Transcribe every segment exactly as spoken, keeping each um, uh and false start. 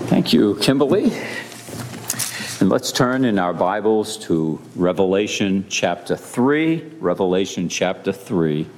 Thank you, Kimberly. And let's turn in our Bibles to Revelation chapter three. Revelation chapter three.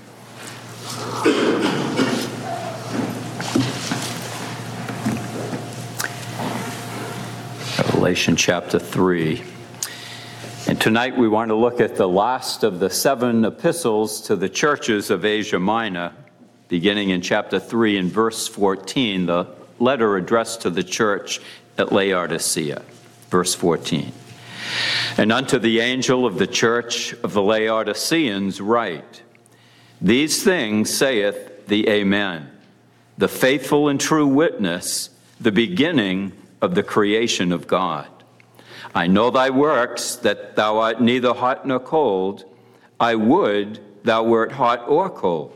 Revelation chapter three. And tonight we want to look at the last of the seven epistles to the churches of Asia Minor, beginning in chapter three and verse fourteen, the letter addressed to the church at Laodicea. Verse fourteen. And unto the angel of the church of the Laodiceans write, These things saith the Amen, the faithful and true witness, the beginning of the creation of God. I know thy works, that thou art neither hot nor cold. I would thou wert hot or cold.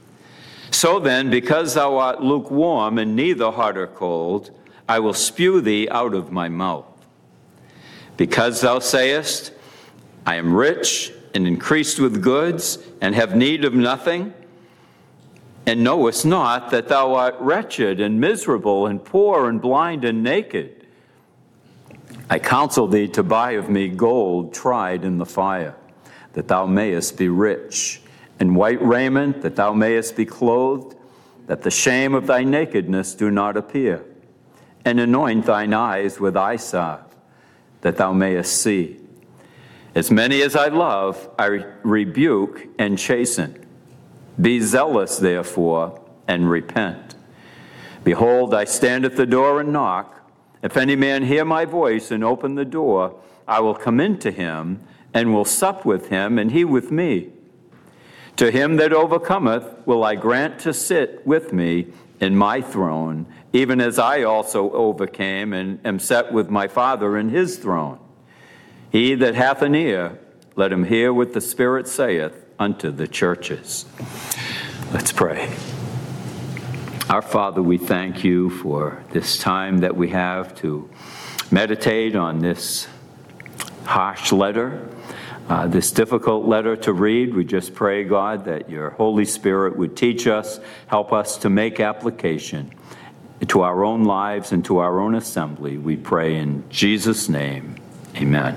So then, because thou art lukewarm and neither hot or cold, I will spew thee out of my mouth. Because thou sayest, I am rich and increased with goods, and have need of nothing, and knowest not that thou art wretched and miserable and poor and blind and naked. I counsel thee to buy of me gold tried in the fire, that thou mayest be rich, and white raiment, that thou mayest be clothed, that the shame of thy nakedness do not appear, and anoint thine eyes with eye salve, that thou mayest see. As many as I love, I rebuke and chasten. Be zealous, therefore, and repent. Behold, I stand at the door and knock. If any man hear my voice and open the door, I will come into him, and will sup with him, and he with me. To him that overcometh will I grant to sit with me in my throne, even as I also overcame and am set with my Father in his throne. He that hath an ear, let him hear what the Spirit saith unto the churches. Let's pray. Our Father, we thank you for this time that we have to meditate on this harsh letter, uh, this difficult letter to read. We just pray, God, that your Holy Spirit would teach us, help us to make application to our own lives and to our own assembly. We pray in Jesus' name. Amen.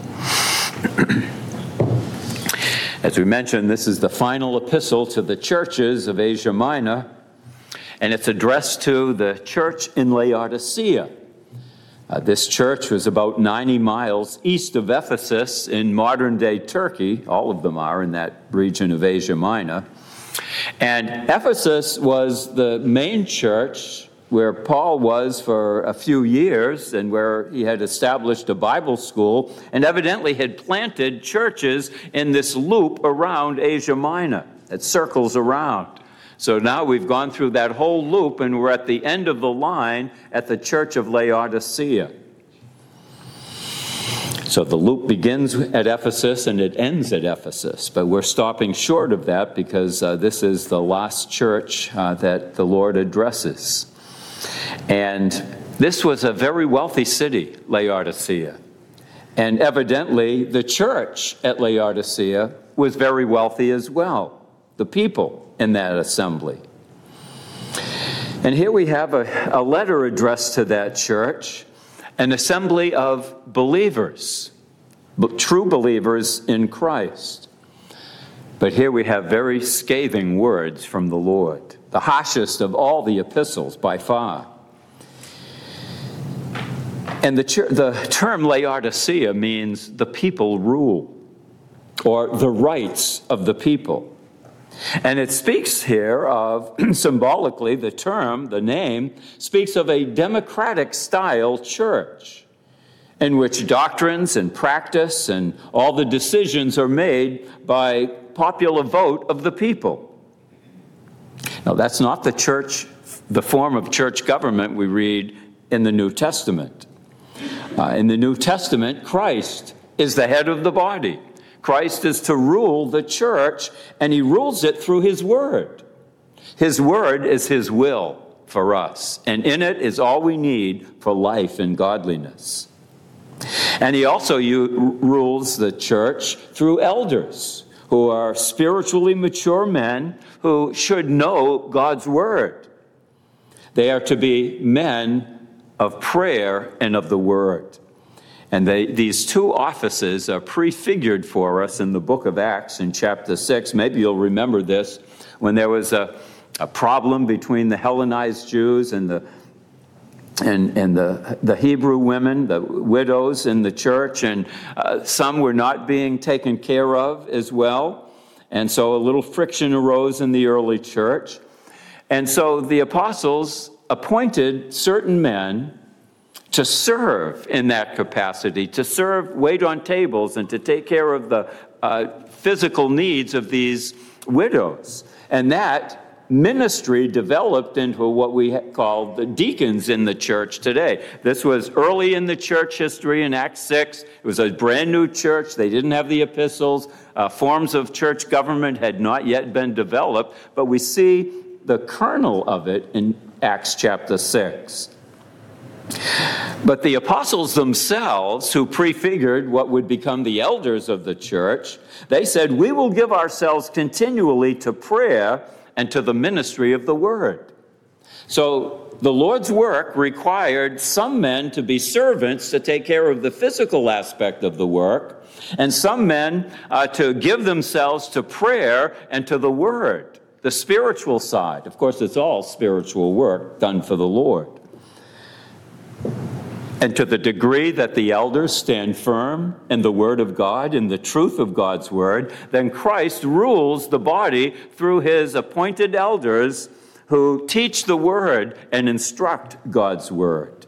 As we mentioned, this is the final epistle to the churches of Asia Minor, and it's addressed to the church in Laodicea. Uh, this church was about ninety miles east of Ephesus in modern-day Turkey. All of them are in that region of Asia Minor. And Ephesus was the main church where Paul was for a few years, and where he had established a Bible school and evidently had planted churches in this loop around Asia Minor. It circles around. So now we've gone through that whole loop, and we're at the end of the line at the church of Laodicea. So the loop begins at Ephesus and it ends at Ephesus, but we're stopping short of that because uh, this is the last church uh, that the Lord addresses. And this was a very wealthy city, Laodicea. And evidently the church at Laodicea was very wealthy as well, the people in that assembly. And here we have a, a letter addressed to that church, an assembly of believers, true believers in Christ. But here we have very scathing words from the Lord, the harshest of all the epistles by far. And the, ch- the term Laodicea means the people rule, or the rights of the people. And it speaks here of, symbolically, the term, the name, speaks of a democratic-style church in which doctrines and practice and all the decisions are made by popular vote of the people. Now, that's not the church, the form of church government we read in the New Testament. Uh, in the New Testament, Christ is the head of the body. Christ is to rule the church, and he rules it through his word. His word is his will for us, and in it is all we need for life and godliness. And he also u- rules the church through elders, who are spiritually mature men who should know God's word. They are to be men of prayer and of the word. And they, these two offices are prefigured for us in the book of Acts in chapter six. Maybe you'll remember this, when there was a, a problem between the Hellenized Jews and the and, and the, the Hebrew women, the widows in the church, and uh, some were not being taken care of as well. And so a little friction arose in the early church. And so the apostles appointed certain men to serve in that capacity, to serve, wait on tables, and to take care of the uh, physical needs of these widows. And that ministry developed into what we call the deacons in the church today. This was early in the church history in Acts six. It was a brand new church. They didn't have the epistles. Uh, forms of church government had not yet been developed, but we see the kernel of it in Acts chapter six. But the apostles themselves, who prefigured what would become the elders of the church, they said, we will give ourselves continually to prayer and to the ministry of the word. So the Lord's work required some men to be servants to take care of the physical aspect of the work, and some men uh, to give themselves to prayer and to the word, the spiritual side. Of course, it's all spiritual work done for the Lord. And to the degree that the elders stand firm in the word of God, in the truth of God's word, then Christ rules the body through his appointed elders who teach the word and instruct God's word.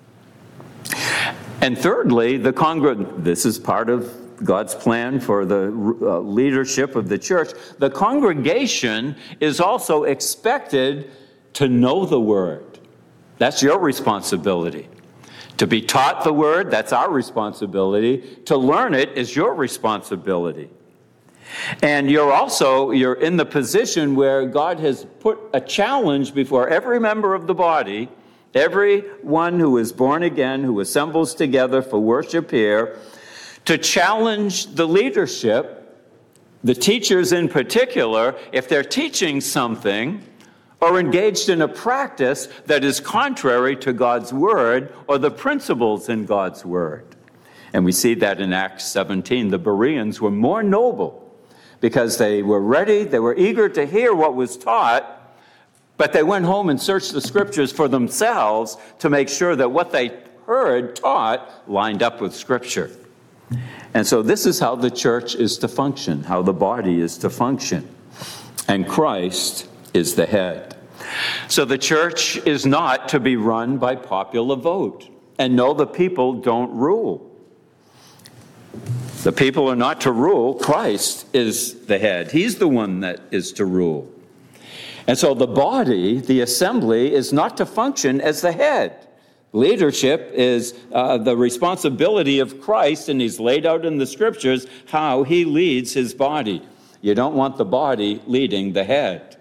And thirdly, the congreg- this is part of God's plan for the uh, leadership of the church. The congregation is also expected to know the word. That's your responsibility. To be taught the word, that's our responsibility. To learn it is your responsibility. And you're also, you're in the position where God has put a challenge before every member of the body, everyone who is born again, who assembles together for worship here, to challenge the leadership, the teachers in particular, if they're teaching something or engaged in a practice that is contrary to God's word or the principles in God's word. And we see that in Acts seventeen. The Bereans were more noble because they were ready, they were eager to hear what was taught, but they went home and searched the scriptures for themselves to make sure that what they heard taught lined up with scripture. And so this is how the church is to function, how the body is to function. And Christ is the head. So the church is not to be run by popular vote. And no, the people don't rule. The people are not to rule. Christ is the head. He's the one that is to rule. And so the body, the assembly, is not to function as the head. Leadership is uh, the responsibility of Christ, and he's laid out in the scriptures how he leads his body. You don't want the body leading the head.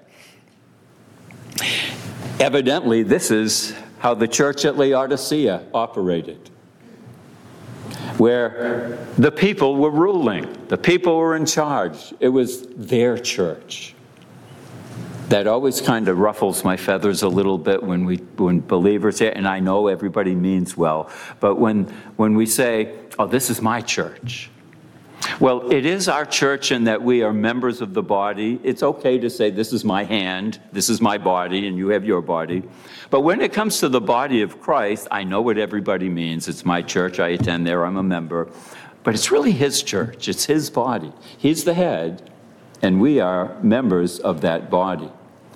Evidently, this is how the church at Laodicea operated, where the people were ruling, the people were in charge. It was their church. That always kind of ruffles my feathers a little bit when we when believers say, and I know everybody means well, but when when we say, oh, this is my church. Well, it is our church in that we are members of the body. It's okay to say, this is my hand, this is my body, and you have your body. But when it comes to the body of Christ, I know what everybody means. It's my church, I attend there, I'm a member. But it's really his church, it's his body. He's the head, and we are members of that body.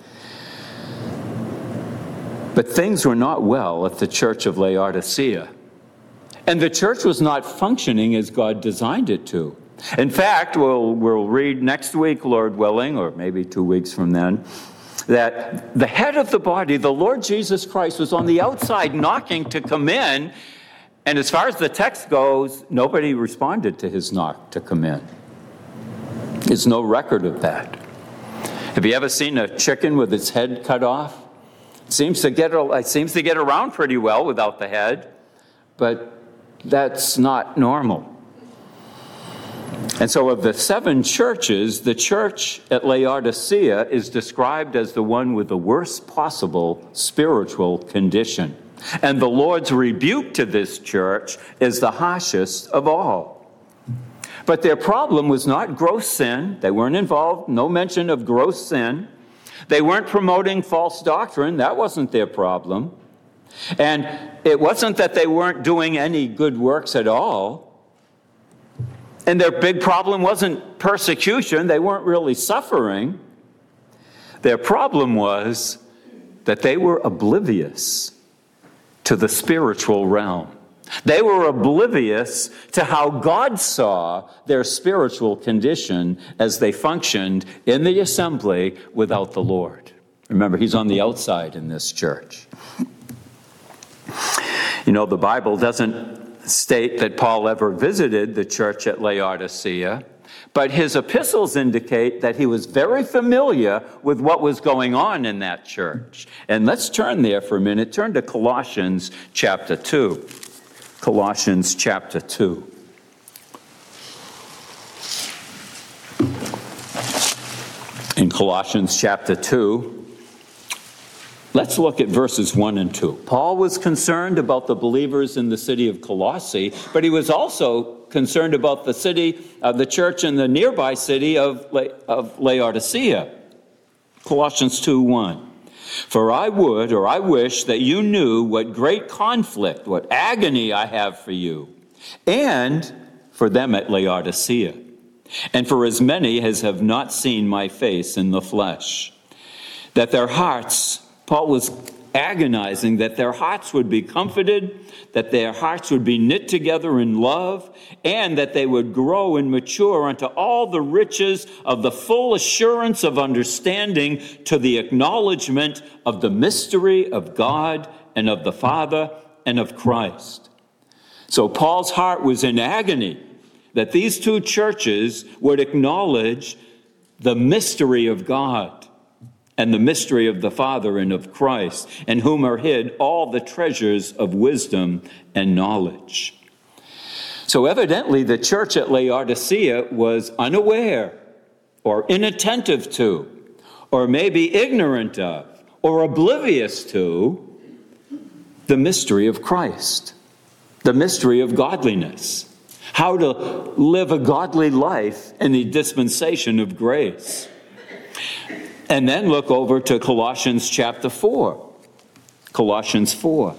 But things were not well at the church of Laodicea. And the church was not functioning as God designed it to. In fact, we'll, we'll read next week, Lord willing, or maybe two weeks from then, that the head of the body, the Lord Jesus Christ, was on the outside knocking to come in. And as far as the text goes, nobody responded to his knock to come in. There's no record of that. Have you ever seen a chicken with its head cut off? It seems to get, it seems to get around pretty well without the head, but that's not normal. And so of the seven churches, the church at Laodicea is described as the one with the worst possible spiritual condition. And the Lord's rebuke to this church is the harshest of all. But their problem was not gross sin. They weren't involved, no mention of gross sin. They weren't promoting false doctrine. That wasn't their problem. And it wasn't that they weren't doing any good works at all. And their big problem wasn't persecution. They weren't really suffering. Their problem was that they were oblivious to the spiritual realm. They were oblivious to how God saw their spiritual condition as they functioned in the assembly without the Lord. Remember, he's on the outside in this church. You know, the Bible doesn't state that Paul ever visited the church at Laodicea, but his epistles indicate that he was very familiar with what was going on in that church. And let's turn there for a minute. Turn to Colossians chapter two. Colossians chapter two. In Colossians chapter two, let's look at verses one and two. Paul was concerned about the believers in the city of Colossae, but he was also concerned about the city, uh, the church in the nearby city of, La- of Laodicea. Colossians two one. For I would, or I wish, that you knew what great conflict, what agony I have for you, and for them at Laodicea, and for as many as have not seen my face in the flesh, that their hearts, Paul was agonizing, that their hearts would be comforted, that their hearts would be knit together in love, and that they would grow and mature unto all the riches of the full assurance of understanding, to the acknowledgement of the mystery of God and of the Father and of Christ. So Paul's heart was in agony that these two churches would acknowledge the mystery of God and the mystery of the Father and of Christ, in whom are hid all the treasures of wisdom and knowledge. So evidently the church at Laodicea was unaware or inattentive to, or maybe ignorant of, or oblivious to the mystery of Christ, the mystery of godliness, how to live a godly life in the dispensation of grace. And then look over to Colossians chapter four. Colossians four.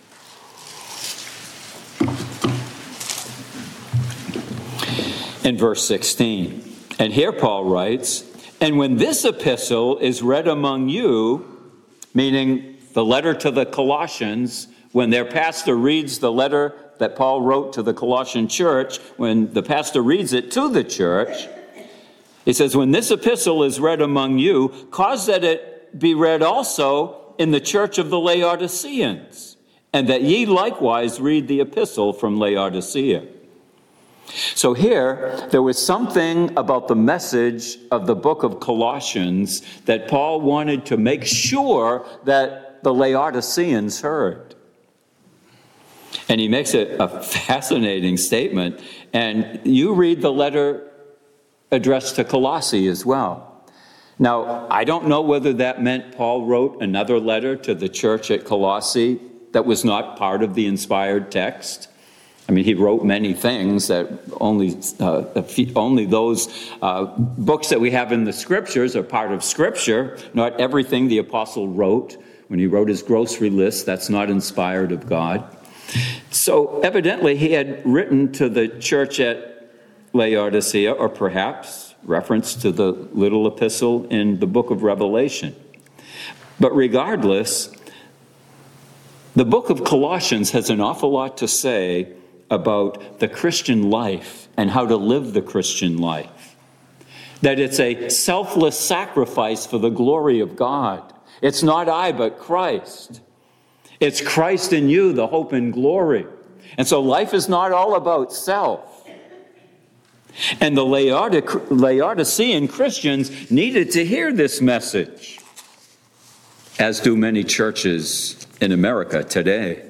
In verse sixteen. And here Paul writes, and when this epistle is read among you, meaning the letter to the Colossians, when their pastor reads the letter that Paul wrote to the Colossian church, when the pastor reads it to the church, he says, when this epistle is read among you, cause that it be read also in the church of the Laodiceans, and that ye likewise read the epistle from Laodicea. So here, there was something about the message of the book of Colossians that Paul wanted to make sure that the Laodiceans heard. And he makes it a fascinating statement. And you read the letter addressed to Colossae as well. Now, I don't know whether that meant Paul wrote another letter to the church at Colossae that was not part of the inspired text. I mean, he wrote many things that only uh, a few, only those uh, books that we have in the Scriptures are part of Scripture. Not everything the apostle wrote. When he wrote his grocery list, that's not inspired of God. So evidently he had written to the church at Laodicea, or perhaps reference to the little epistle in the book of Revelation. But regardless, the book of Colossians has an awful lot to say about the Christian life and how to live the Christian life. That it's a selfless sacrifice for the glory of God. It's not I, but Christ. It's Christ in you, the hope and glory. And so life is not all about self. And the Laodic- Laodicean Christians needed to hear this message, as do many churches in America today.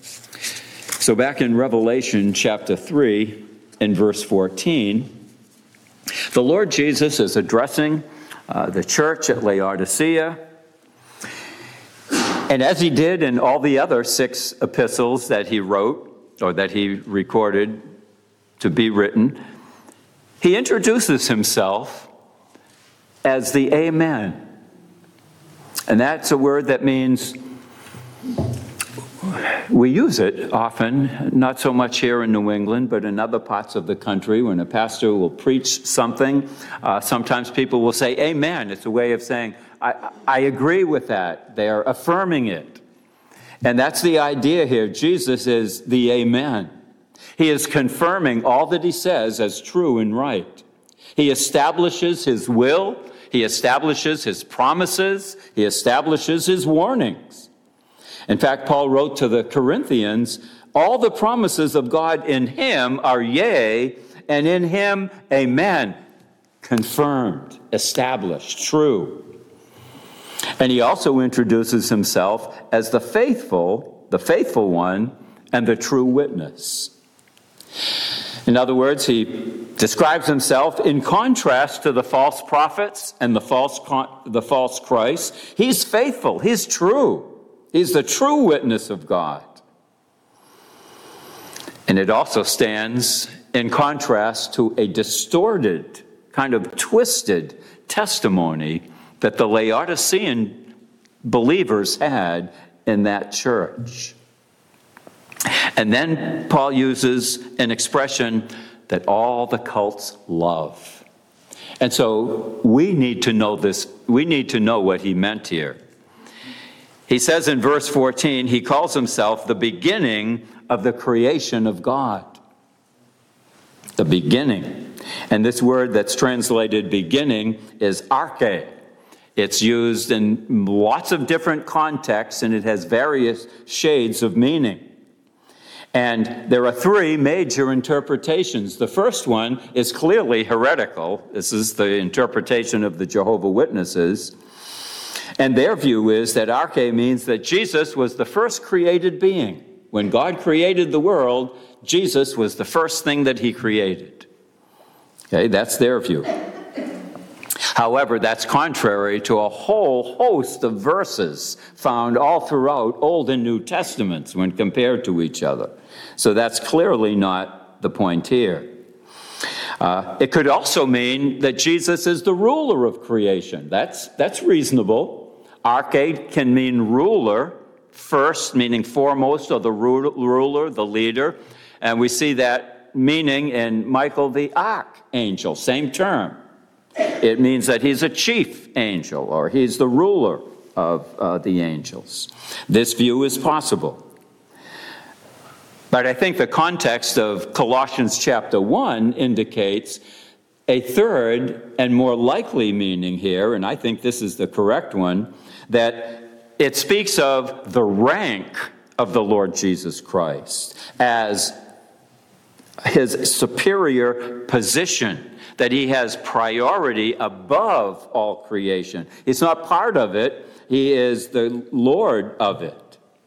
So back in Revelation chapter three, in verse fourteen, the Lord Jesus is addressing uh, the church at Laodicea. And as he did in all the other six epistles that he wrote, or that he recorded to be written, he introduces himself as the Amen. And that's a word that means, we use it often, not so much here in New England, but in other parts of the country. When a pastor will preach something, uh, sometimes people will say, Amen. It's a way of saying, I, I agree with that. They are affirming it. And that's the idea here. Jesus is the Amen. He is confirming all that he says as true and right. He establishes his will. He establishes his promises. He establishes his warnings. In fact, Paul wrote to the Corinthians, all the promises of God in him are yea, and in him amen, confirmed, established, true. And he also introduces himself as the faithful, the faithful one, and the true witness. In other words, he describes himself in contrast to the false prophets and the false, the false Christ. He's faithful. He's true. He's the true witness of God. And it also stands in contrast to a distorted, kind of twisted testimony that the Laodicean believers had in that church. And then Paul uses an expression that all the cults love. And so we need to know this. We need to know what he meant here. He says in verse fourteen, he calls himself the beginning of the creation of God. The beginning. And this word that's translated beginning is arche. It's used in lots of different contexts, and it has various shades of meaning. And there are three major interpretations. The first one is clearly heretical. This is the interpretation of the Jehovah's Witnesses. And their view is that arche means that Jesus was the first created being. When God created the world, Jesus was the first thing that he created. Okay, that's their view. However, that's contrary to a whole host of verses found all throughout Old and New Testaments when compared to each other. So that's clearly not the point here. Uh, it could also mean that Jesus is the ruler of creation. That's, that's reasonable. Arche can mean ruler, first, meaning foremost, or the ruler, the leader. And we see that meaning in Michael the archangel, same term. It means that he's a chief angel, or he's the ruler of uh, the angels. This view is possible. But I think the context of Colossians chapter one indicates a third and more likely meaning here, and I think this is the correct one, that it speaks of the rank of the Lord Jesus Christ as his superior position, that he has priority above all creation. He's not part of it. He is the Lord of it.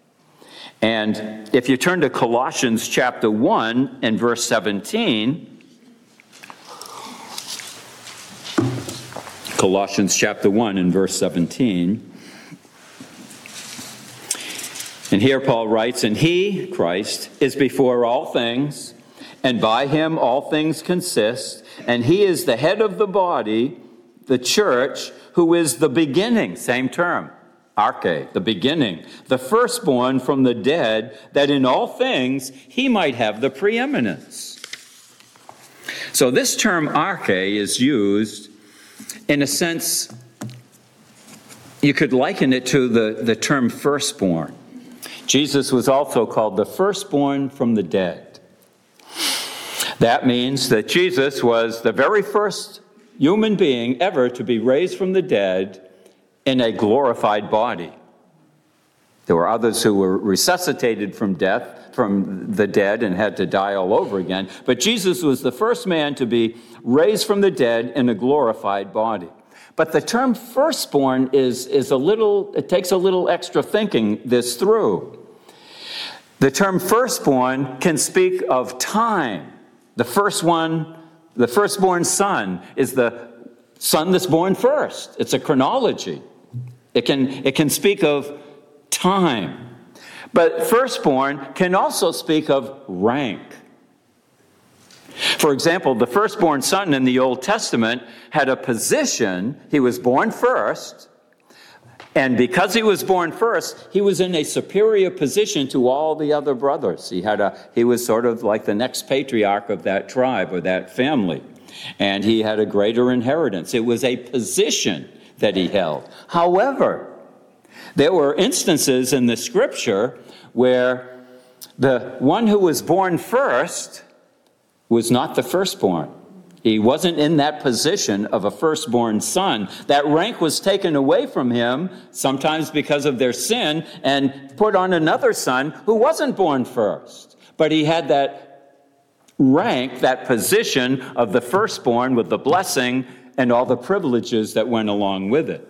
And if you turn to Colossians chapter one and verse seventeen, Colossians chapter one and verse seventeen, and here Paul writes, and he, Christ, is before all things, and by him all things consist, and he is the head of the body, the church, who is the beginning, same term, arche, the beginning, the firstborn from the dead, that in all things he might have the preeminence. So this term arche is used in a sense, you could liken it to the, the term firstborn. Jesus was also called the firstborn from the dead. That means that Jesus was the very first human being ever to be raised from the dead in a glorified body. There were others who were resuscitated from death, from the dead, and had to die all over again. But Jesus was the first man to be raised from the dead in a glorified body. But the term firstborn is, is a little, it takes a little extra thinking this through. The term firstborn can speak of time. The first one, the firstborn son is the son that's born first. It's a chronology. It can, it can speak of time. time. But firstborn can also speak of rank. For example, the firstborn son in the Old Testament had a position. He was born first, and because he was born first, he was in a superior position to all the other brothers. He had a he was sort of like the next patriarch of that tribe or that family, and he had a greater inheritance. It was a position that he held. However, there were instances in the scripture where the one who was born first was not the firstborn. He wasn't in that position of a firstborn son. That rank was taken away from him, sometimes because of their sin, and put on another son who wasn't born first. But he had that rank, that position of the firstborn with the blessing and all the privileges that went along with it.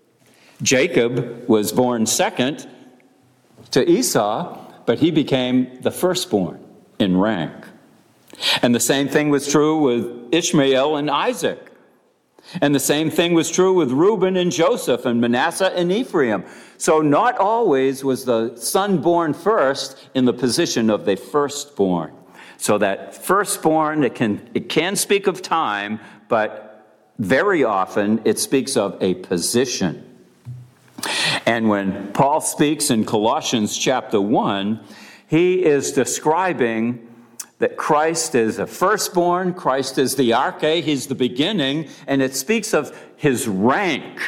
Jacob was born second to Esau, but he became the firstborn in rank. And the same thing was true with Ishmael and Isaac. And the same thing was true with Reuben and Joseph and Manasseh and Ephraim. So not always was the son born first in the position of the firstborn. So that firstborn, it can, it can speak of time, but very often it speaks of a position. And when Paul speaks in Colossians chapter one, he is describing that Christ is a firstborn, Christ is the arche, he's the beginning, and it speaks of his rank.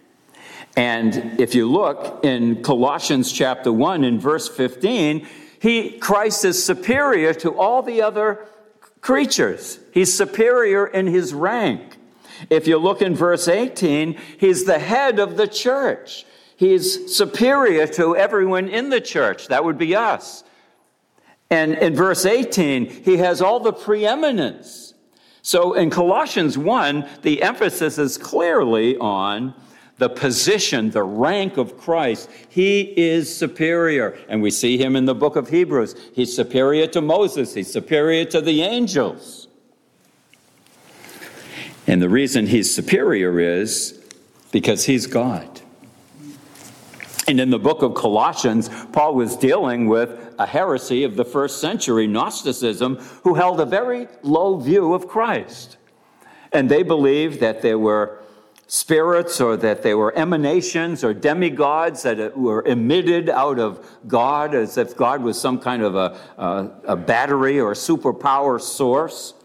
And if you look in Colossians chapter one in verse fifteen, he, Christ is superior to all the other creatures. He's superior in his rank. If you look in verse eighteen, he's the head of the church. He's superior to everyone in the church. That would be us. And in verse eighteen, he has all the preeminence. So in Colossians one, the emphasis is clearly on the position, the rank of Christ. He is superior. And we see him in the book of Hebrews. He's superior to Moses. He's superior to the angels. And the reason he's superior is because he's God. And in the book of Colossians, Paul was dealing with a heresy of the first century, Gnosticism, who held a very low view of Christ. And they believed that there were spirits or that they were emanations or demigods that were emitted out of God, as if God was some kind of a, a, a battery or a superpower source.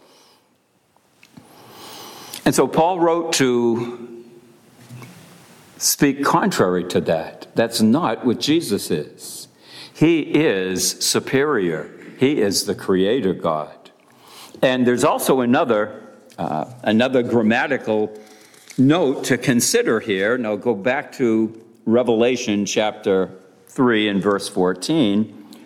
And so Paul wrote to speak contrary to that. That's not what Jesus is. He is superior. He is the creator God. And there's also another, uh, another grammatical note to consider here. Now go back to Revelation chapter three and verse fourteen,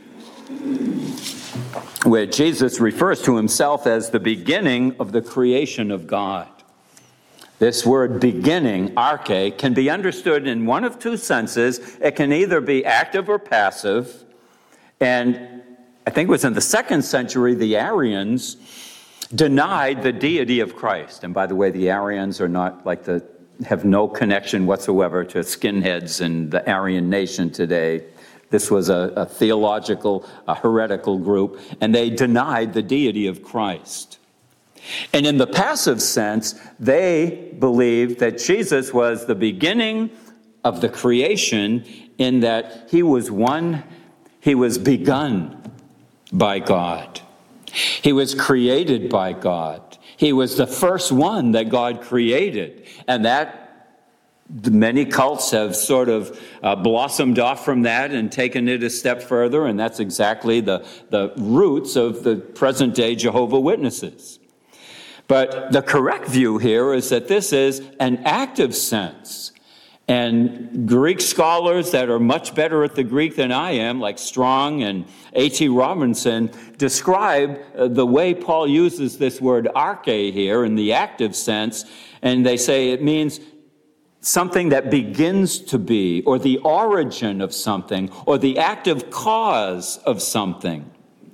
where Jesus refers to himself as the beginning of the creation of God. This word beginning, arche, can be understood in one of two senses. It can either be active or passive. And I think it was in the second century, the Arians denied the deity of Christ. And by the way, the Arians are not like the, have no connection whatsoever to skinheads and the Aryan nation today. This was a, a theological, a heretical group, and they denied the deity of Christ. And in the passive sense, they believed that Jesus was the beginning of the creation in that he was one, he was begun by God. He was created by God. He was the first one that God created. And that, many cults have sort of uh, blossomed off from that and taken it a step further, and that's exactly the, the roots of the present-day Jehovah's Witnesses. But the correct view here is that this is an active sense. And Greek scholars that are much better at the Greek than I am, like Strong and A T Robinson, describe the way Paul uses this word arche here in the active sense. And they say it means something that begins to be, or the origin of something, or the active cause of something.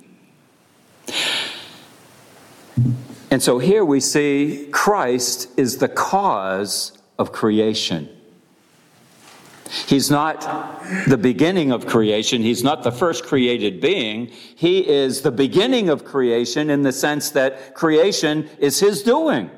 And so here we see Christ is the cause of creation. He's not the beginning of creation. He's not the first created being. He is the beginning of creation in the sense that creation is his doing.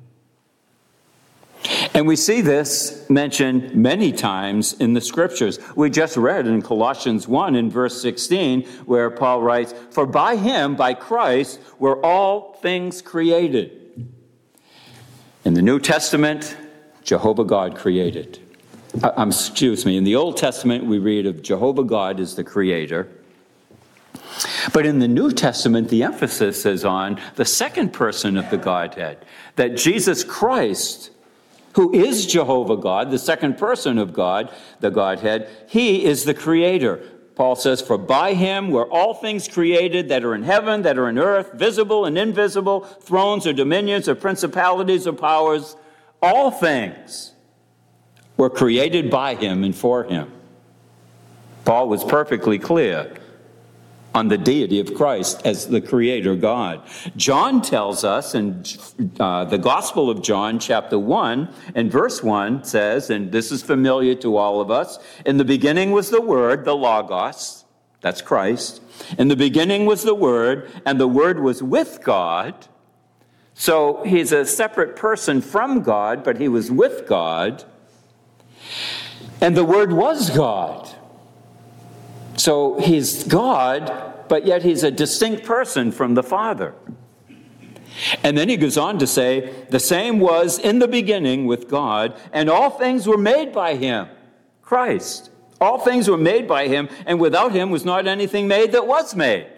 And we see this mentioned many times in the scriptures. We just read in Colossians one in verse sixteen, where Paul writes, "For by him, by Christ, were all things created." In the New Testament, Jehovah God created. Uh, um, excuse me, in the Old Testament, we read of Jehovah God as the creator. But in the New Testament, the emphasis is on the second person of the Godhead, that Jesus Christ, who is Jehovah God, the second person of God, the Godhead, he is the creator. Paul says, "For by him were all things created that are in heaven, that are in earth, visible and invisible, thrones or dominions or principalities or powers, all things were created by him and for him." Paul was perfectly clear on the deity of Christ as the creator God. John tells us in uh, the Gospel of John, chapter one, and verse one says, and this is familiar to all of us, "In the beginning was the Word, the Logos," that's Christ. "In the beginning was the Word, and the Word was with God." So he's a separate person from God, but he was with God. "And the Word was God." So he's God, but yet he's a distinct person from the Father. And then he goes on to say, "The same was in the beginning with God, and all things were made by him." Christ. All things were made by him, and without him was not anything made that was made.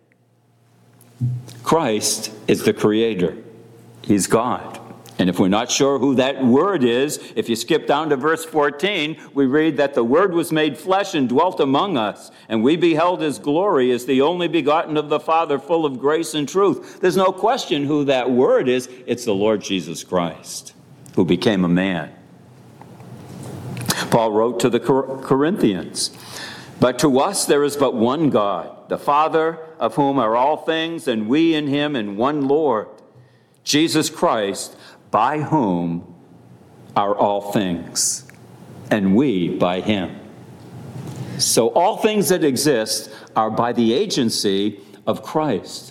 Christ is the creator. He's God. And if we're not sure who that Word is, if you skip down to verse fourteen, we read that the Word was made flesh and dwelt among us, and we beheld his glory as the only begotten of the Father, full of grace and truth. There's no question who that Word is. It's the Lord Jesus Christ, who became a man. Paul wrote to the Corinthians, "But to us there is but one God, the Father, of whom are all things, and we in him, and one Lord, Jesus Christ, by whom are all things, and we by him." So all things that exist are by the agency of Christ.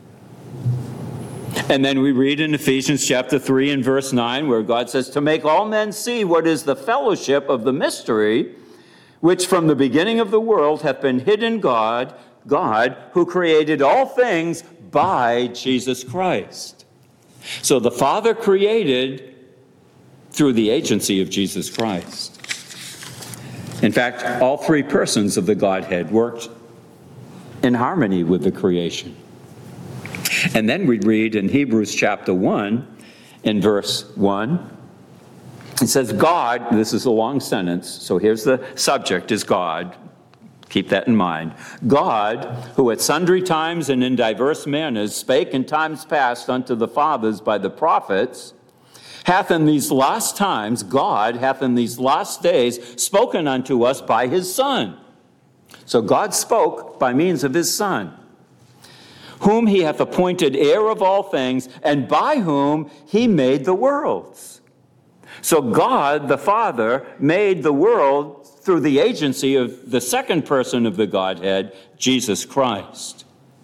And then we read in Ephesians chapter three and verse nine, where God says, "To make all men see what is the fellowship of the mystery, which from the beginning of the world hath been hidden God, God, who created all things by Jesus Christ." So the Father created through the agency of Jesus Christ. In fact, all three persons of the Godhead worked in harmony with the creation. And then we read in Hebrews chapter one, in verse one, it says, "God," this is a long sentence, so here's the subject, is God. Keep that in mind. "God, who at sundry times and in diverse manners spake in times past unto the fathers by the prophets, hath in these last times, God hath in these last days spoken unto us by his Son." So God spoke by means of his Son, "whom he hath appointed heir of all things, and by whom he made the worlds." So God, the Father, made the world through the agency of the second person of the Godhead, Jesus Christ.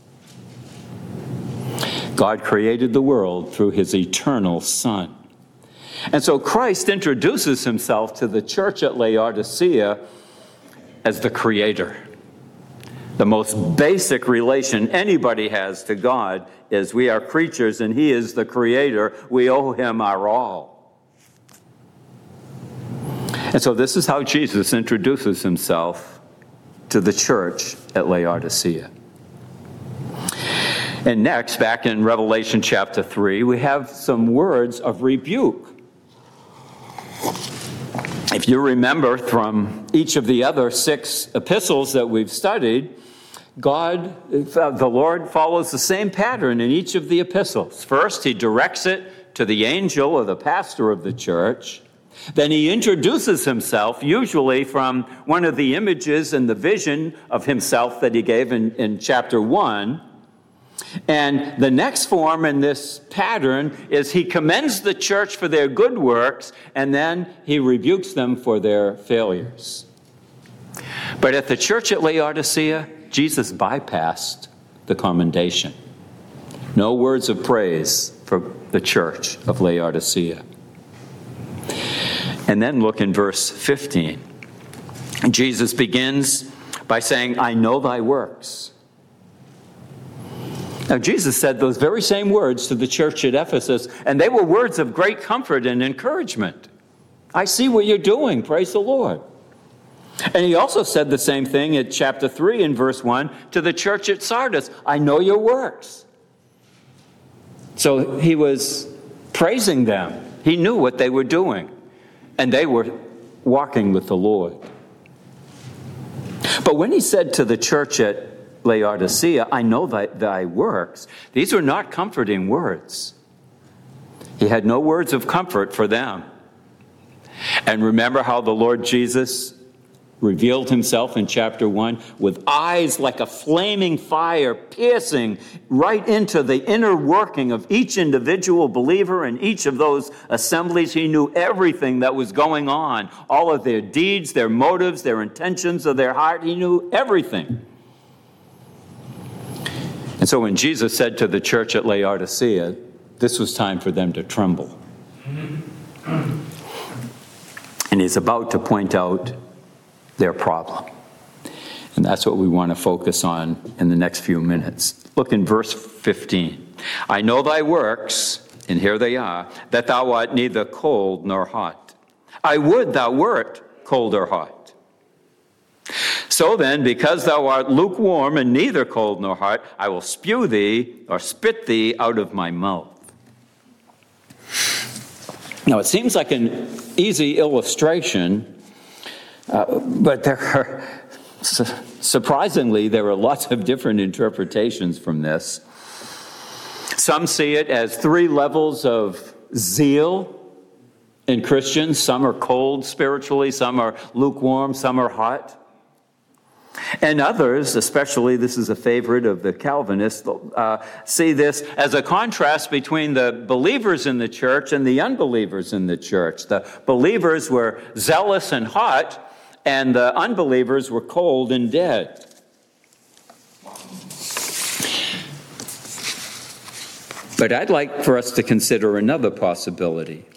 God created the world through his eternal Son. And so Christ introduces himself to the church at Laodicea as the creator. The most basic relation anybody has to God is we are creatures and he is the creator. We owe him our all. And so this is how Jesus introduces himself to the church at Laodicea. And next, back in Revelation chapter three, we have some words of rebuke. If you remember from each of the other six epistles that we've studied, God, the Lord, follows the same pattern in each of the epistles. First, he directs it to the angel or the pastor of the church. Then he introduces himself, usually from one of the images and the vision of himself that he gave in, in chapter one. And the next form in this pattern is he commends the church for their good works, and then he rebukes them for their failures. But at the church at Laodicea, Jesus bypassed the commendation. No words of praise for the church of Laodicea. And then look in verse fifteen. Jesus begins by saying, I know thy works. Now, Jesus said those very same words to the church at Ephesus, and they were words of great comfort and encouragement. I see what you're doing, praise the Lord. And he also said the same thing in chapter three in verse one to the church at Sardis. I know your works. So he was praising them. He knew what they were doing, and they were walking with the Lord. But when he said to the church at Laodicea, I know thy, thy works, these were not comforting words. He had no words of comfort for them. And remember how the Lord Jesus revealed himself in chapter one with eyes like a flaming fire piercing right into the inner working of each individual believer in each of those assemblies. He knew everything that was going on, all of their deeds, their motives, their intentions of their heart. He knew everything. And so when Jesus said to the church at Laodicea, this was time for them to tremble. And he's about to point out their problem. And that's what we want to focus on in the next few minutes. Look in verse fifteen. I know thy works, and here they are, that thou art neither cold nor hot. I would thou wert cold or hot. So then, because thou art lukewarm and neither cold nor hot, I will spew thee or spit thee out of my mouth. Now, it seems like an easy illustration, uh, but there are, su- surprisingly, there are lots of different interpretations from this. Some see it as three levels of zeal in Christians. Some are cold spiritually, some are lukewarm, some are hot. And others, especially this is a favorite of the Calvinists, uh, see this as a contrast between the believers in the church and the unbelievers in the church. The believers were zealous and hot, and the unbelievers were cold and dead. But I'd like for us to consider another possibility.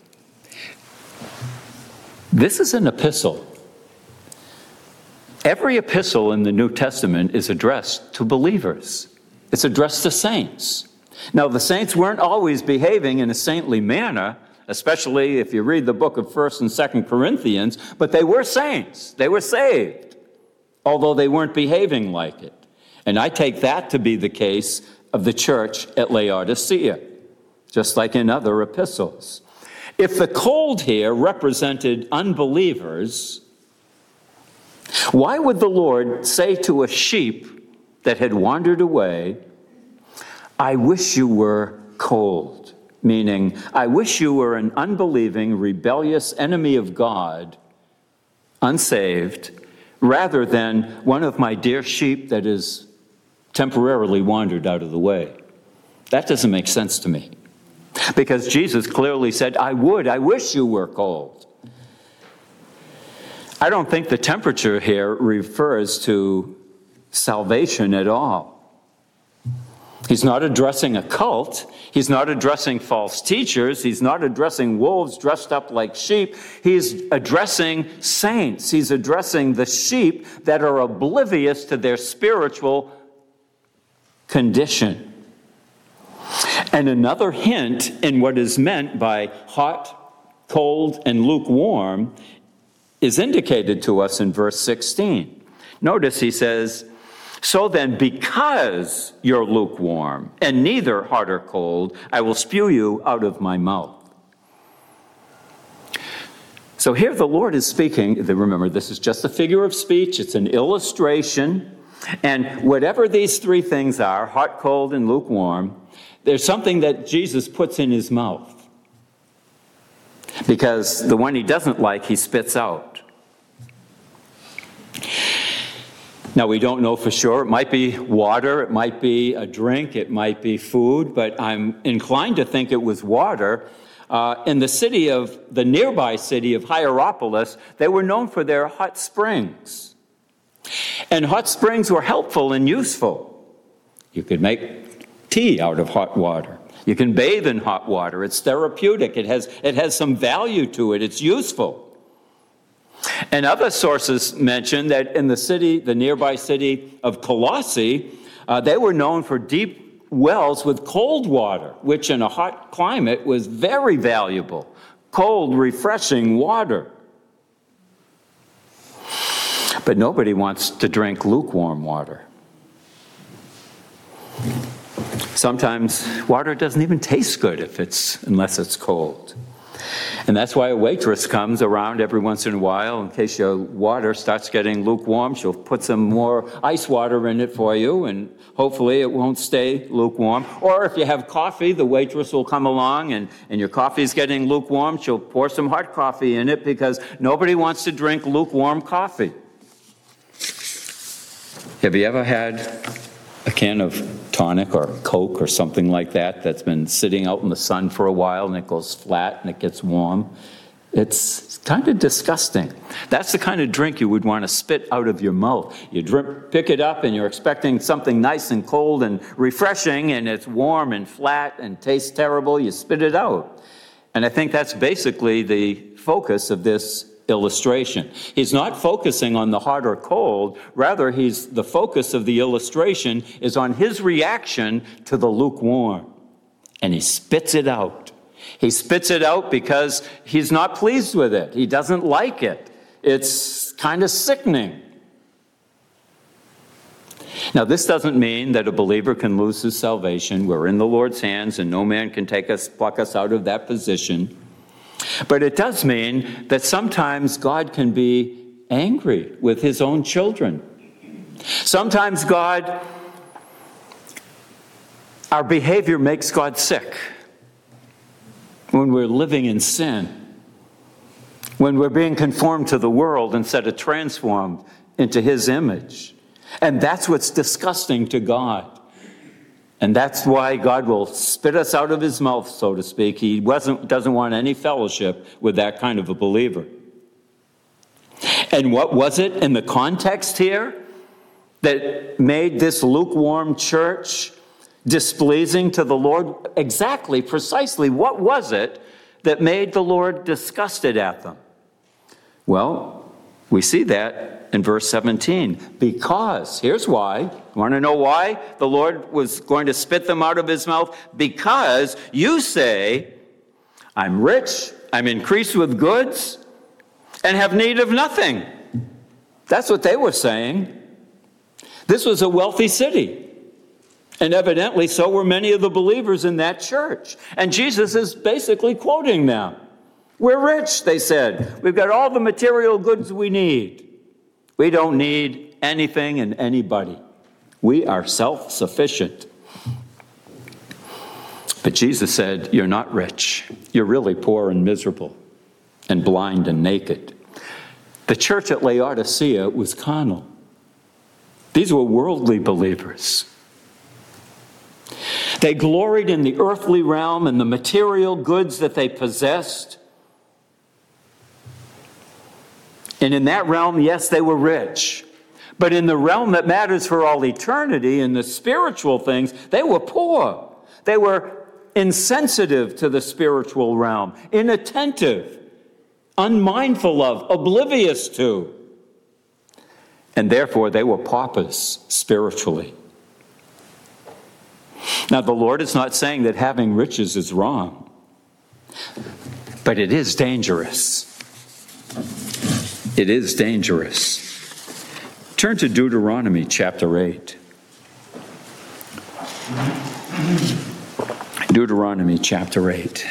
This is an epistle. Every epistle in the New Testament is addressed to believers. It's addressed to saints. Now, the saints weren't always behaving in a saintly manner, especially if you read the book of First and Second Corinthians, but they were saints. They were saved, although they weren't behaving like it. And I take that to be the case of the church at Laodicea, just like in other epistles. If the cold here represented unbelievers, why would the Lord say to a sheep that had wandered away, I wish you were cold, meaning, I wish you were an unbelieving, rebellious enemy of God, unsaved, rather than one of my dear sheep that is temporarily wandered out of the way? That doesn't make sense to me. Because Jesus clearly said, I would, I wish you were cold. I don't think the temperature here refers to salvation at all. He's not addressing a cult. He's not addressing false teachers. He's not addressing wolves dressed up like sheep. He's addressing saints. He's addressing the sheep that are oblivious to their spiritual condition. And another hint in what is meant by hot, cold, and lukewarm is indicated to us in verse sixteen. Notice he says, so then, because you're lukewarm and neither hot or cold, I will spew you out of my mouth. So here the Lord is speaking. Remember, this is just a figure of speech. It's an illustration. And whatever these three things are, hot, cold, and lukewarm, there's something that Jesus puts in his mouth. Because the one he doesn't like, he spits out. Now, we don't know for sure. It might be water, it might be a drink, it might be food, but I'm inclined to think it was water. Uh, in the city of, the nearby city of Hierapolis, they were known for their hot springs. And hot springs were helpful and useful. You could make tea out of hot water. You can bathe in hot water. It's therapeutic. It has, it has some value to it. It's useful. And other sources mention that in the city, the nearby city of Colossae, uh, they were known for deep wells with cold water, which in a hot climate was very valuable. Cold, refreshing water. But nobody wants to drink lukewarm water. Sometimes water doesn't even taste good if it's unless it's cold. And that's why a waitress comes around every once in a while. In case your water starts getting lukewarm, she'll put some more ice water in it for you, and hopefully it won't stay lukewarm. Or if you have coffee, the waitress will come along, and, and your coffee's getting lukewarm, she'll pour some hot coffee in it, because nobody wants to drink lukewarm coffee. Have you ever had a can of tonic or Coke or something like that that's been sitting out in the sun for a while and it goes flat and it gets warm? It's kind of disgusting. That's the kind of drink you would want to spit out of your mouth. You drink, pick it up and you're expecting something nice and cold and refreshing, and it's warm and flat and tastes terrible. You spit it out. And I think that's basically the focus of this illustration. He's not focusing on the hot or cold. Rather, he's the focus of the illustration is on his reaction to the lukewarm. And he spits it out. He spits it out because he's not pleased with it. He doesn't like it. It's kind of sickening. Now, this doesn't mean that a believer can lose his salvation. We're in the Lord's hands, and no man can take us, pluck us out of that position. But it does mean that sometimes God can be angry with his own children. Sometimes God, our behavior makes God sick. When we're living in sin, when we're being conformed to the world instead of transformed into his image. And that's what's disgusting to God. And that's why God will spit us out of his mouth, so to speak. He wasn't, doesn't want any fellowship with that kind of a believer. And what was it in the context here that made this lukewarm church displeasing to the Lord? Exactly, precisely, what was it that made the Lord disgusted at them? Well, we see that in verse seventeen. Because, here's why. You want to know why the Lord was going to spit them out of his mouth? Because you say, I'm rich, I'm increased with goods, and have need of nothing. That's what they were saying. This was a wealthy city. And evidently, so were many of the believers in that church. And Jesus is basically quoting them. We're rich, they said. We've got all the material goods we need. We don't need anything and anybody. We are self-sufficient. But Jesus said, you're not rich. You're really poor and miserable and blind and naked. The church at Laodicea was carnal. These were worldly believers. They gloried in the earthly realm and the material goods that they possessed. And in that realm, yes, they were rich. But in the realm that matters for all eternity, in the spiritual things, they were poor. They were insensitive to the spiritual realm, inattentive, unmindful of, oblivious to. And therefore, they were paupers spiritually. Now, the Lord is not saying that having riches is wrong, but it is dangerous. It is dangerous. Turn to Deuteronomy chapter eight. Deuteronomy chapter eight.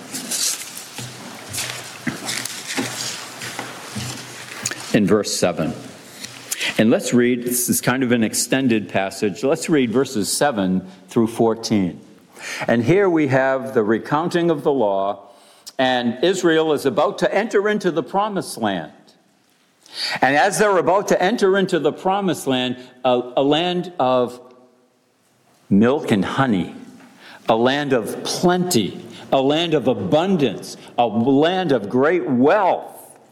In verse seven. And let's read, this is kind of an extended passage. Let's read verses seven through fourteen. And here we have the recounting of the law, and Israel is about to enter into the promised land. And as they're about to enter into the promised land, a, a land of milk and honey, a land of plenty, a land of abundance, a land of great wealth.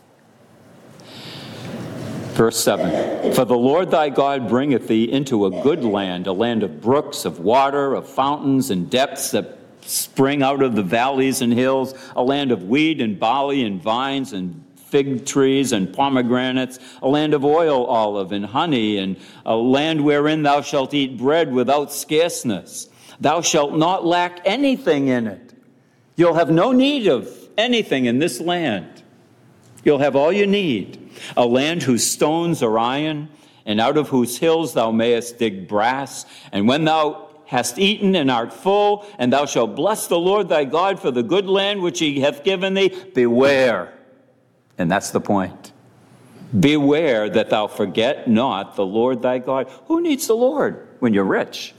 Verse seven, for the Lord thy God bringeth thee into a good land, a land of brooks, of water, of fountains and depths that spring out of the valleys and hills, a land of wheat and barley and vines and fig trees and pomegranates, a land of oil, olive, and honey, and a land wherein thou shalt eat bread without scarceness. Thou shalt not lack anything in it. You'll have no need of anything in this land. You'll have all you need. A land whose stones are iron, and out of whose hills thou mayest dig brass. And when thou hast eaten and art full, and thou shalt bless the Lord thy God for the good land which he hath given thee, beware. And that's the point. Beware that thou forget not the Lord thy God. Who needs the Lord when you're rich?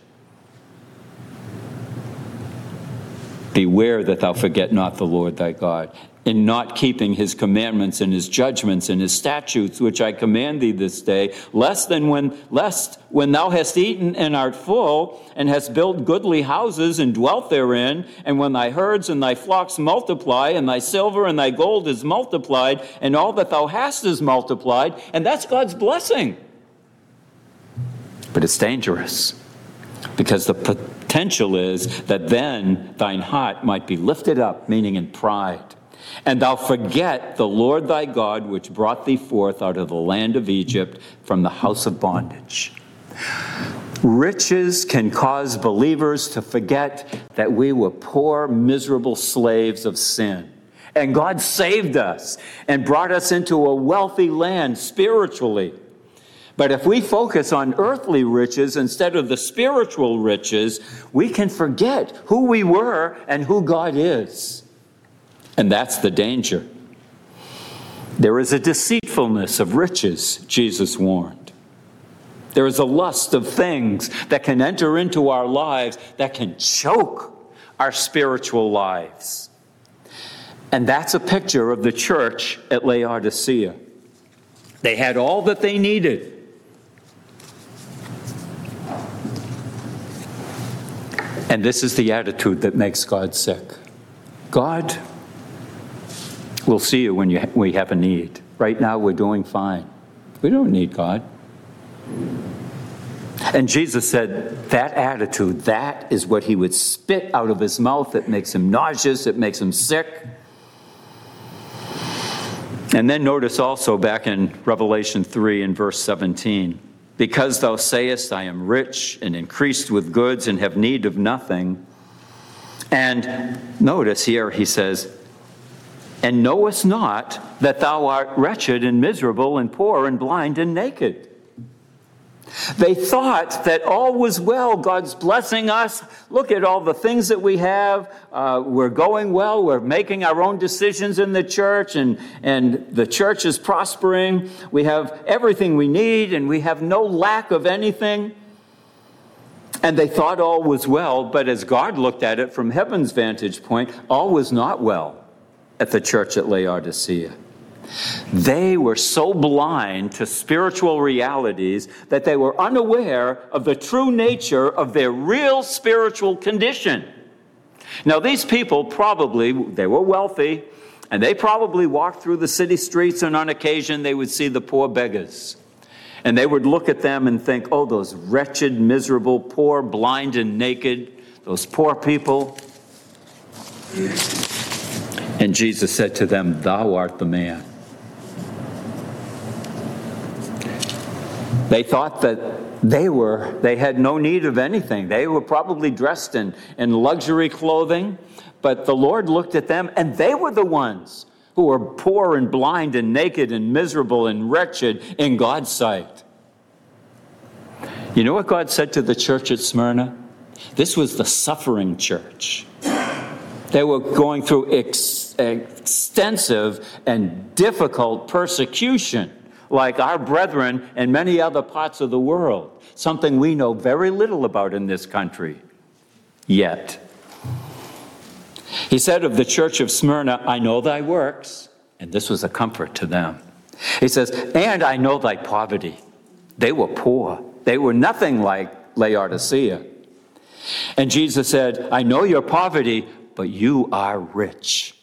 Beware that thou forget not the Lord thy God, in not keeping his commandments and his judgments and his statutes, which I command thee this day, lest then when lest when thou hast eaten and art full, and hast built goodly houses and dwelt therein, and when thy herds and thy flocks multiply, and thy silver and thy gold is multiplied, and all that thou hast is multiplied, and that's God's blessing. But it's dangerous, because the potential is that then thine heart might be lifted up, meaning in pride. And thou forget the Lord thy God, which brought thee forth out of the land of Egypt from the house of bondage. Riches can cause believers to forget that we were poor, miserable slaves of sin. And God saved us and brought us into a wealthy land spiritually. But if we focus on earthly riches instead of the spiritual riches, we can forget who we were and who God is. And that's the danger. There is a deceitfulness of riches, Jesus warned. There is a lust of things that can enter into our lives that can choke our spiritual lives. And that's a picture of the church at Laodicea. They had all that they needed. And this is the attitude that makes God sick. God, we'll see you when you, we have a need. Right now, we're doing fine. We don't need God. And Jesus said that attitude, that is what he would spit out of his mouth. It makes him nauseous. It makes him sick. And then notice also back in Revelation three in verse seventeen, because thou sayest, I am rich and increased with goods and have need of nothing. And notice here he says, and knowest not that thou art wretched and miserable and poor and blind and naked. They thought that all was well. God's blessing us. Look at all the things that we have. Uh, we're going well. We're making our own decisions in the church, and, and the church is prospering. We have everything we need, and we have no lack of anything. And they thought all was well, but as God looked at it from heaven's vantage point, all was not well at the church at Laodicea. They were so blind to spiritual realities that they were unaware of the true nature of their real spiritual condition. Now, these people probably, they were wealthy, and they probably walked through the city streets, and on occasion they would see the poor beggars. And they would look at them and think, oh, those wretched, miserable, poor, blind, and naked, those poor people. And Jesus said to them, thou art the man. They thought that they were, they had no need of anything. They were probably dressed in, in luxury clothing, but the Lord looked at them, and they were the ones who were poor and blind and naked and miserable and wretched in God's sight. You know what God said to the church at Smyrna? This was the suffering church. They were going through ex- extensive and difficult persecution, like our brethren in many other parts of the world, something we know very little about in this country yet. He said of the church of Smyrna, I know thy works, and this was a comfort to them. He says, and I know thy poverty. They were poor. They were nothing like Laodicea. And Jesus said, I know your poverty, but you are rich.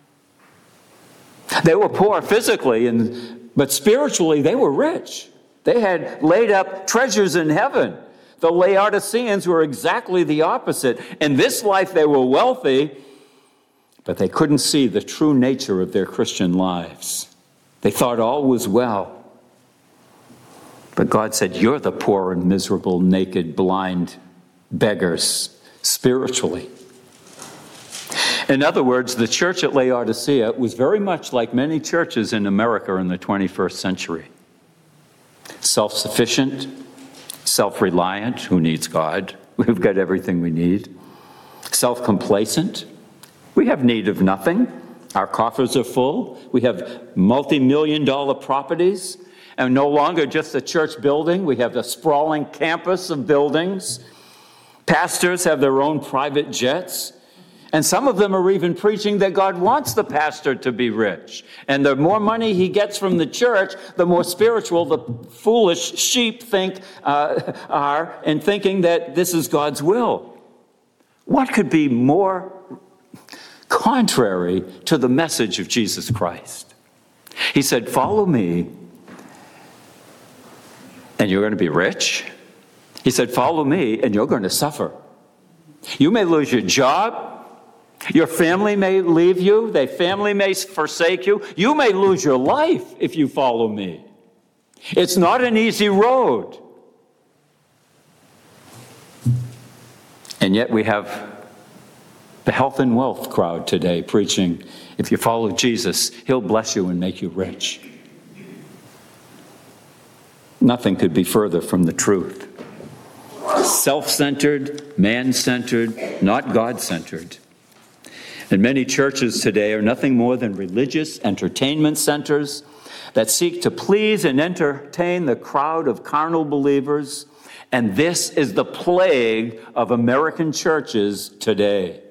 They were poor physically, and but spiritually they were rich. They had laid up treasures in heaven. The Laodiceans were exactly the opposite. In this life they were wealthy, but they couldn't see the true nature of their Christian lives. They thought all was well. But God said, you're the poor and miserable, naked, blind beggars spiritually. In other words, the church at Laodicea was very much like many churches in America in the twenty-first century. Self-sufficient, self-reliant, who needs God? We've got everything we need. Self-complacent, we have need of nothing. Our coffers are full. We have multi-million dollar properties, and no longer just a church building. We have a sprawling campus of buildings. Pastors have their own private jets. And some of them are even preaching that God wants the pastor to be rich. And the more money he gets from the church, the more spiritual the foolish sheep think uh, are in thinking that this is God's will. What could be more contrary to the message of Jesus Christ? He said, follow me, and you're going to be rich. He said, follow me, and you're going to suffer. You may lose your job. Your family may leave you. Their family may forsake you. You may lose your life if you follow me. It's not an easy road. And yet we have the health and wealth crowd today preaching, if you follow Jesus, he'll bless you and make you rich. Nothing could be further from the truth. Self-centered, man-centered, not God-centered. And many churches today are nothing more than religious entertainment centers that seek to please and entertain the crowd of carnal believers. And this is the plague of American churches today.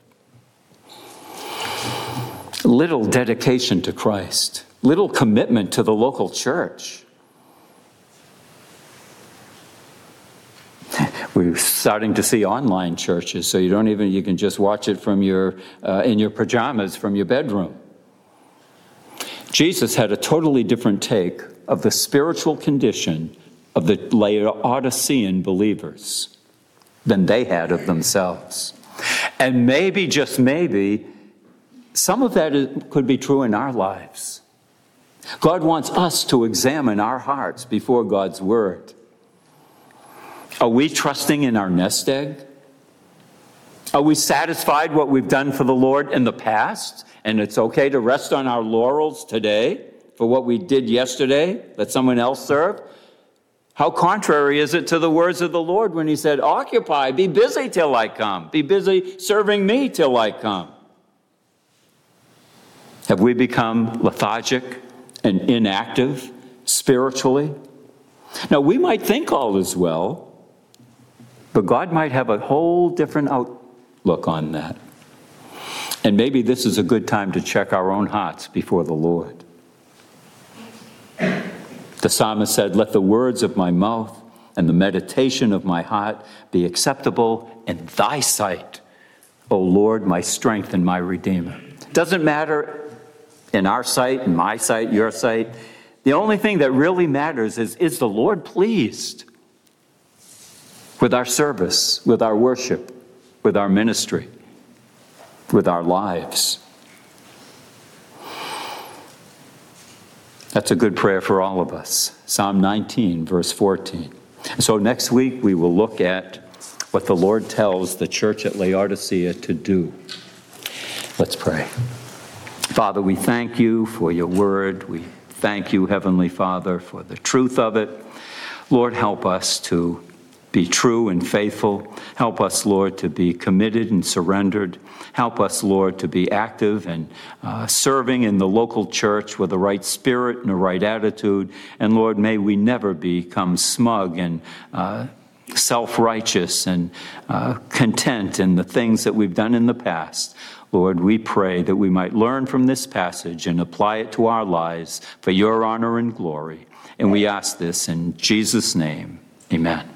Little dedication to Christ, little commitment to the local church. We're starting to see online churches, so you don't even, you can just watch it from your, uh, in your pajamas from your bedroom. Jesus had a totally different take of the spiritual condition of the Laodicean believers than they had of themselves. And maybe, just maybe, some of that is, could be true in our lives. God wants us to examine our hearts before God's word. Are we trusting in our nest egg? Are we satisfied what we've done for the Lord in the past? And it's okay to rest on our laurels today for what we did yesterday, let someone else serve? How contrary is it to the words of the Lord when he said, occupy, be busy till I come. Be busy serving me till I come. Have we become lethargic and inactive spiritually? Now, we might think all is well, but God might have a whole different outlook on that. And maybe this is a good time to check our own hearts before the Lord. The psalmist said, let the words of my mouth and the meditation of my heart be acceptable in thy sight, O Lord, my strength and my Redeemer. It doesn't matter in our sight, in my sight, your sight. The only thing that really matters is, is the Lord pleased with our service, with our worship, with our ministry, with our lives? That's a good prayer for all of us. Psalm nineteen, verse fourteen. So next week we will look at what the Lord tells the church at Laodicea to do. Let's pray. Father, we thank you for your word. We thank you, Heavenly Father, for the truth of it. Lord, help us to be true and faithful. Help us, Lord, to be committed and surrendered. Help us, Lord, to be active and uh, serving in the local church with the right spirit and the right attitude. And Lord, may we never become smug and uh, self-righteous and uh, content in the things that we've done in the past. Lord, we pray that we might learn from this passage and apply it to our lives for your honor and glory. And we ask this in Jesus' name. Amen.